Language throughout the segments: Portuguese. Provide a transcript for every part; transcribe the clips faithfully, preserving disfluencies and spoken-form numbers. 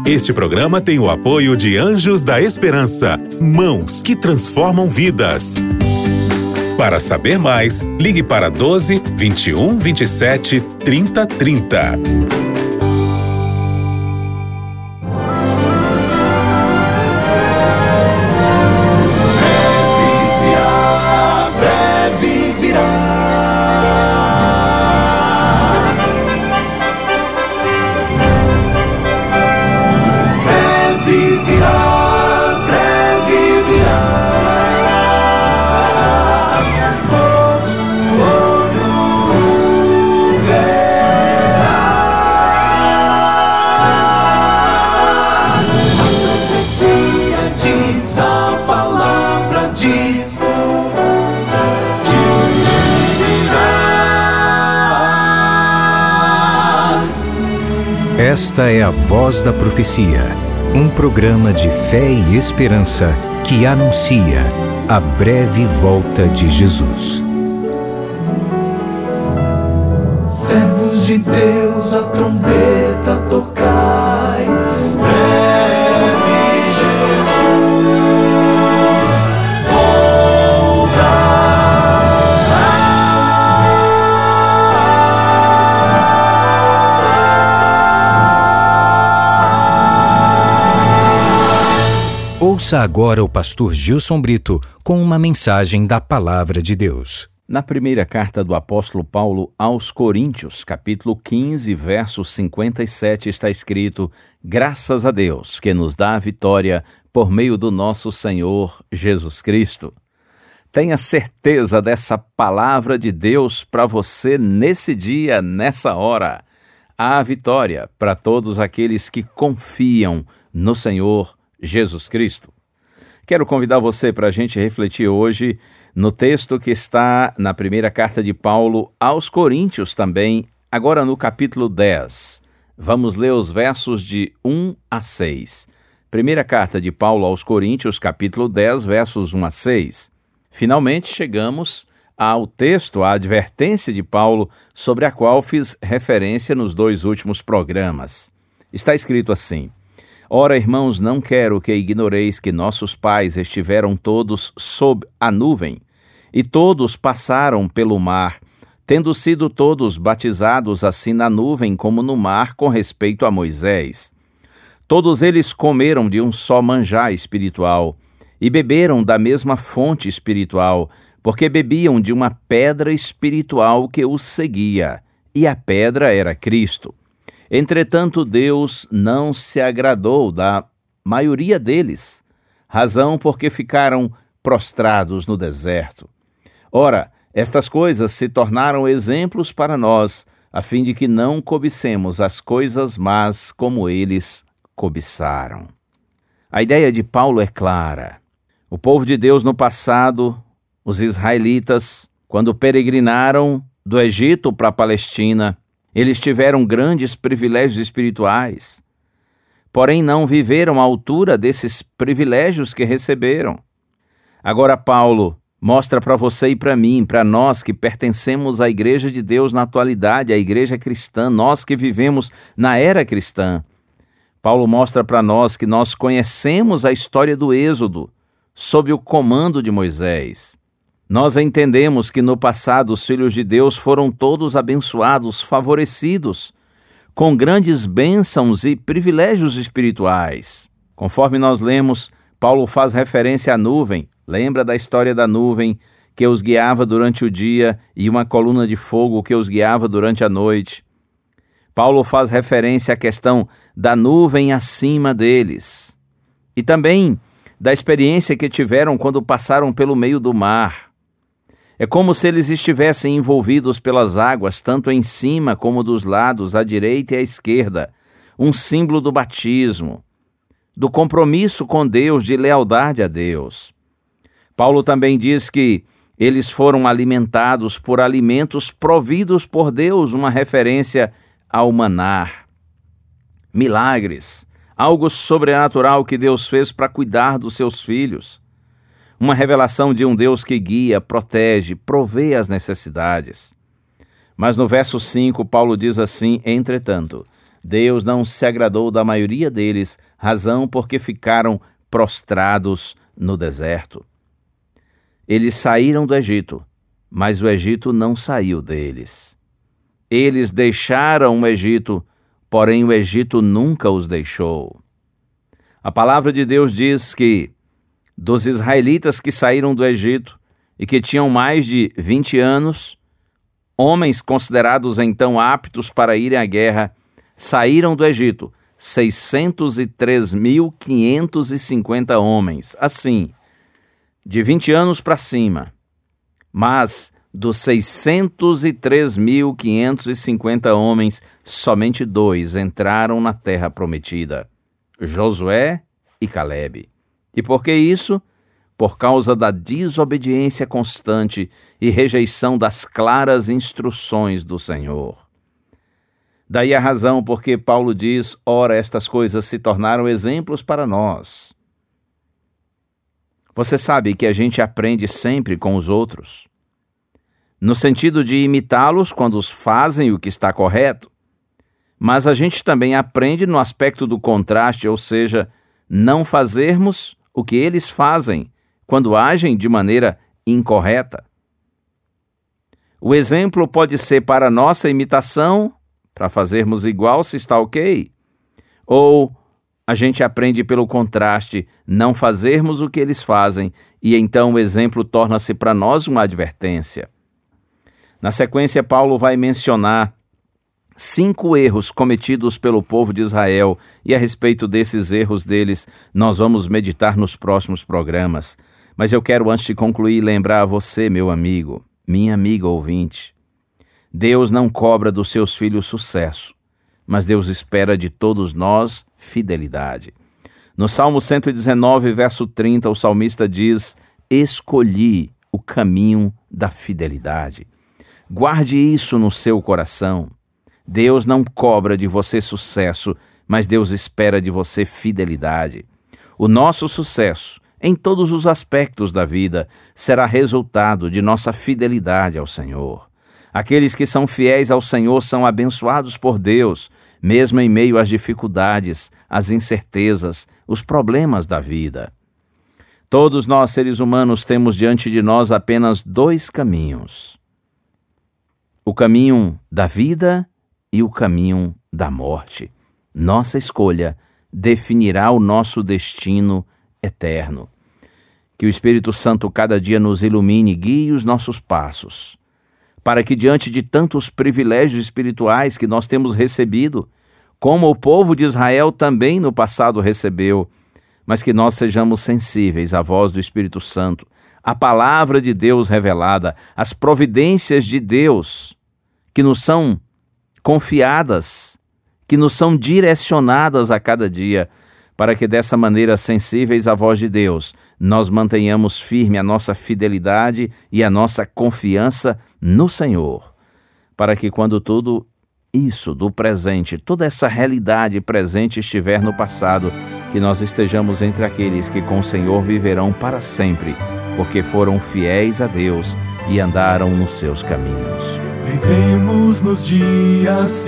Este programa tem o apoio de Anjos da Esperança, mãos que transformam vidas. Para saber mais, ligue para doze, vinte e um, vinte e sete, trinta, trinta. Esta é a Voz da Profecia, um programa de fé e esperança que anuncia a breve volta de Jesus. Servos de Deus, a trombeta tocai, breve Jesus Ouça agora o pastor Gilson Brito com uma mensagem da Palavra de Deus. Na primeira carta do apóstolo Paulo aos Coríntios, capítulo quinze, verso cinquenta e sete, está escrito: graças a Deus que nos dá a vitória por meio do nosso Senhor Jesus Cristo. Tenha certeza dessa palavra de Deus para você nesse dia, nessa hora. Há vitória para todos aqueles que confiam no Senhor Jesus Cristo. Quero convidar você para a gente refletir hoje no texto que está na primeira carta de Paulo aos Coríntios também, agora no capítulo dez. Vamos ler os versos de um a seis. Primeira carta de Paulo aos Coríntios, capítulo dez, versos um a seis. Finalmente chegamos ao texto, à advertência de Paulo, sobre a qual fiz referência nos dois últimos programas. Está escrito assim: Ora, irmãos, não quero que ignoreis que nossos pais estiveram todos sob a nuvem, e todos passaram pelo mar, tendo sido todos batizados assim na nuvem como no mar com respeito a Moisés. Todos eles comeram de um só manjar espiritual, e beberam da mesma fonte espiritual, porque bebiam de uma pedra espiritual que os seguia, e a pedra era Cristo. Entretanto, Deus não se agradou da maioria deles, razão porque ficaram prostrados no deserto. Ora, estas coisas se tornaram exemplos para nós, a fim de que não cobicemos as coisas más como eles cobiçaram. A ideia de Paulo é clara. O povo de Deus no passado, os israelitas, quando peregrinaram do Egito para a Palestina, eles tiveram grandes privilégios espirituais, porém não viveram à altura desses privilégios que receberam. Agora Paulo mostra para você e para mim, para nós que pertencemos à Igreja de Deus na atualidade, à Igreja cristã, nós que vivemos na era cristã. Paulo mostra para nós que nós conhecemos a história do Êxodo sob o comando de Moisés. Nós entendemos que no passado os filhos de Deus foram todos abençoados, favorecidos, com grandes bênçãos e privilégios espirituais. Conforme nós lemos, Paulo faz referência à nuvem. Lembra da história da nuvem que os guiava durante o dia e uma coluna de fogo que os guiava durante a noite. Paulo faz referência à questão da nuvem acima deles. E também da experiência que tiveram quando passaram pelo meio do mar. É como se eles estivessem envolvidos pelas águas, tanto em cima como dos lados, à direita e à esquerda, um símbolo do batismo, do compromisso com Deus, de lealdade a Deus. Paulo também diz que eles foram alimentados por alimentos providos por Deus, uma referência ao maná. Milagres, algo sobrenatural que Deus fez para cuidar dos seus filhos. Uma revelação de um Deus que guia, protege, provê as necessidades. Mas no verso cinco, Paulo diz assim: entretanto, Deus não se agradou da maioria deles, razão porque ficaram prostrados no deserto. Eles saíram do Egito, mas o Egito não saiu deles. Eles deixaram o Egito, porém o Egito nunca os deixou. A palavra de Deus diz que dos israelitas que saíram do Egito e que tinham mais de vinte anos, homens considerados então aptos para irem à guerra, saíram do Egito seiscentos e três mil quinhentos e cinquenta homens, assim, de vinte anos para cima. Mas dos seiscentos e três mil quinhentos e cinquenta homens, somente dois entraram na terra prometida, Josué e Calebe. E por que isso? Por causa da desobediência constante e rejeição das claras instruções do Senhor. Daí a razão porque Paulo diz, ora, estas coisas se tornaram exemplos para nós. Você sabe que a gente aprende sempre com os outros, no sentido de imitá-los quando fazem o que está correto, mas a gente também aprende no aspecto do contraste, ou seja, não fazermos o que eles fazem quando agem de maneira incorreta. O exemplo pode ser para nossa imitação, para fazermos igual se está ok, ou a gente aprende pelo contraste, não fazermos o que eles fazem, e então o exemplo torna-se para nós uma advertência. Na sequência, Paulo vai mencionar cinco erros cometidos pelo povo de Israel, e a respeito desses erros deles, nós vamos meditar nos próximos programas. Mas eu quero, antes de concluir, lembrar a você, meu amigo, minha amiga ouvinte, Deus não cobra dos seus filhos sucesso, mas Deus espera de todos nós fidelidade. No Salmo cento e dezenove, verso trinta, o salmista diz, escolhi o caminho da fidelidade. Guarde isso no seu coração. Deus não cobra de você sucesso, mas Deus espera de você fidelidade. O nosso sucesso, em todos os aspectos da vida, será resultado de nossa fidelidade ao Senhor. Aqueles que são fiéis ao Senhor são abençoados por Deus, mesmo em meio às dificuldades, às incertezas, os problemas da vida. Todos nós, seres humanos, temos diante de nós apenas dois caminhos: o caminho da vida e o caminho da morte. Nossa escolha definirá o nosso destino eterno. Que o Espírito Santo cada dia nos ilumine e guie os nossos passos, para que diante de tantos privilégios espirituais que nós temos recebido, como o povo de Israel também no passado recebeu, mas que nós sejamos sensíveis à voz do Espírito Santo, à palavra de Deus revelada, às providências de Deus que nos são confiadas, que nos são direcionadas a cada dia, para que dessa maneira, sensíveis à voz de Deus, nós mantenhamos firme a nossa fidelidade e a nossa confiança no Senhor, para que quando tudo isso do presente, toda essa realidade presente estiver no passado, que nós estejamos entre aqueles que com o Senhor viverão para sempre, porque foram fiéis a Deus e andaram nos seus caminhos. Vivemos nos dias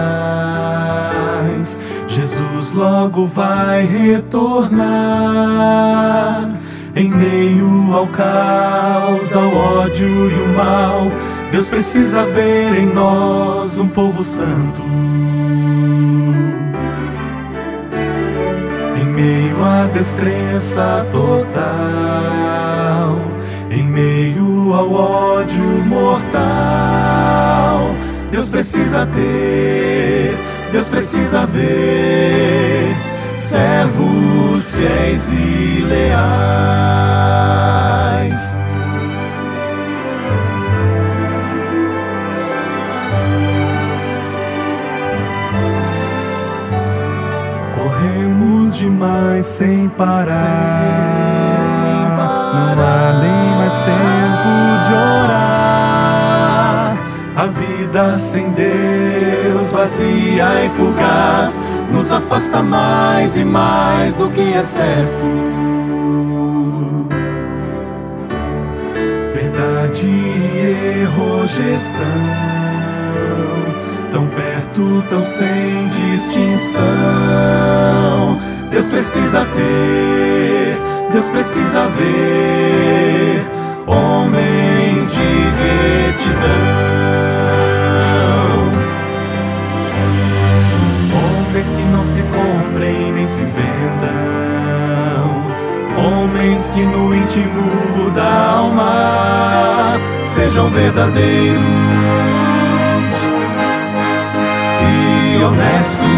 finais, Jesus logo vai retornar. Em meio ao caos, ao ódio e o mal, Deus precisa ver em nós um povo santo. Em meio à descrença total, em meio ao ódio mortal, Deus precisa ter, Deus precisa ver servos fiéis e leais. Corremos demais sem parar, não há nem mais tempo de orar. A vida sem Deus, vazia e fugaz, nos afasta mais e mais do que é certo. Verdade e erro, gestão, tão perto, tão sem distinção. Deus precisa ter, Deus precisa ver homens de retidão, homens que não se comprem nem se vendam, homens que no íntimo da alma sejam verdadeiros e honestos,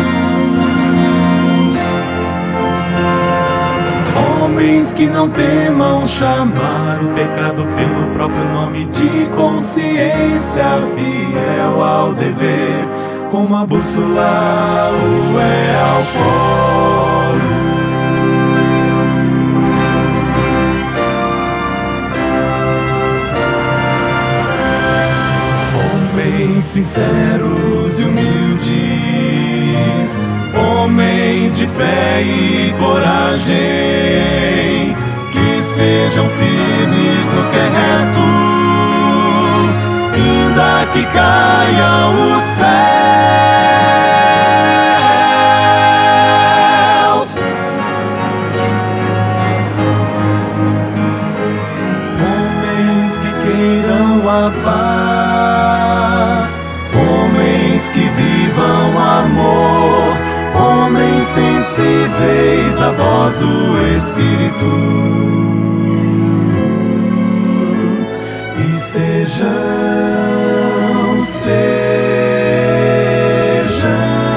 homens que não temam chamar o pecado pelo próprio nome, de consciência fiel ao dever, como a bússola o é ao polo. Homens sinceros e humildes, homens de fé e coragem, que sejam firmes no que é reto, ainda que caiam os céus. Homens que queiram a paz, homens que vivam amor, homens sensíveis à voz do Espírito, e sejam, sejam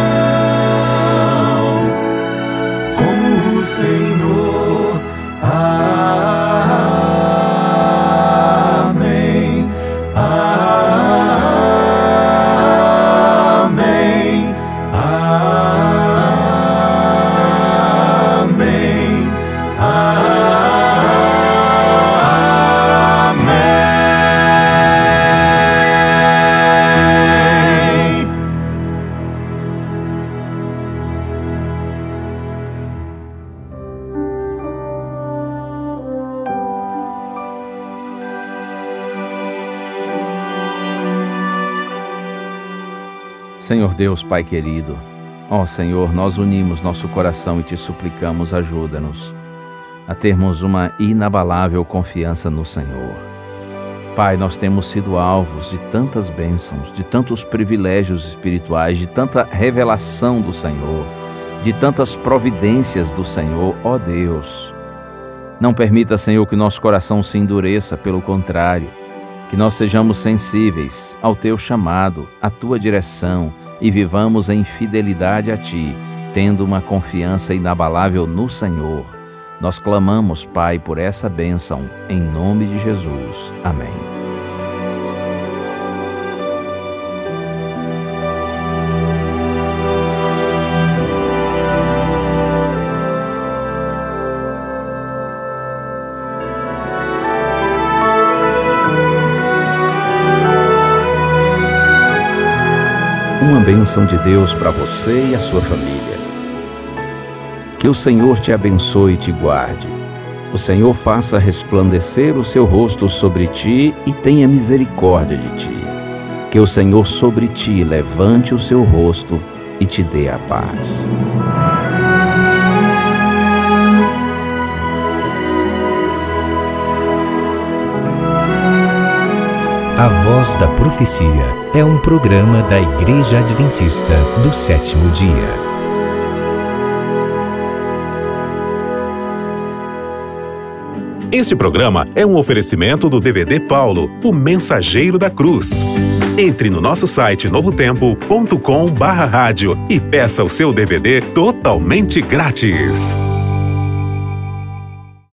como o Senhor. Amém. Amém. Amém. Amém. Senhor Deus, Pai querido, ó Senhor, nós unimos nosso coração e te suplicamos, ajuda-nos a termos uma inabalável confiança no Senhor. Pai, nós temos sido alvos de tantas bênçãos, de tantos privilégios espirituais, de tanta revelação do Senhor, de tantas providências do Senhor, ó Deus. Não permita, Senhor, que nosso coração se endureça, pelo contrário, que nós sejamos sensíveis ao Teu chamado, à Tua direção e vivamos em fidelidade a Ti, tendo uma confiança inabalável no Senhor. Nós clamamos, Pai, por essa bênção, em nome de Jesus. Amém. Uma bênção de Deus para você e a sua família. Que o Senhor te abençoe e te guarde. O Senhor faça resplandecer o seu rosto sobre ti e tenha misericórdia de ti. Que o Senhor sobre ti levante o seu rosto e te dê a paz. A Voz da Profecia é um programa da Igreja Adventista do Sétimo Dia. Este programa é um oferecimento do D V D Paulo, o Mensageiro da Cruz. Entre no nosso site novo tempo ponto com barra rádio e peça o seu D V D totalmente grátis.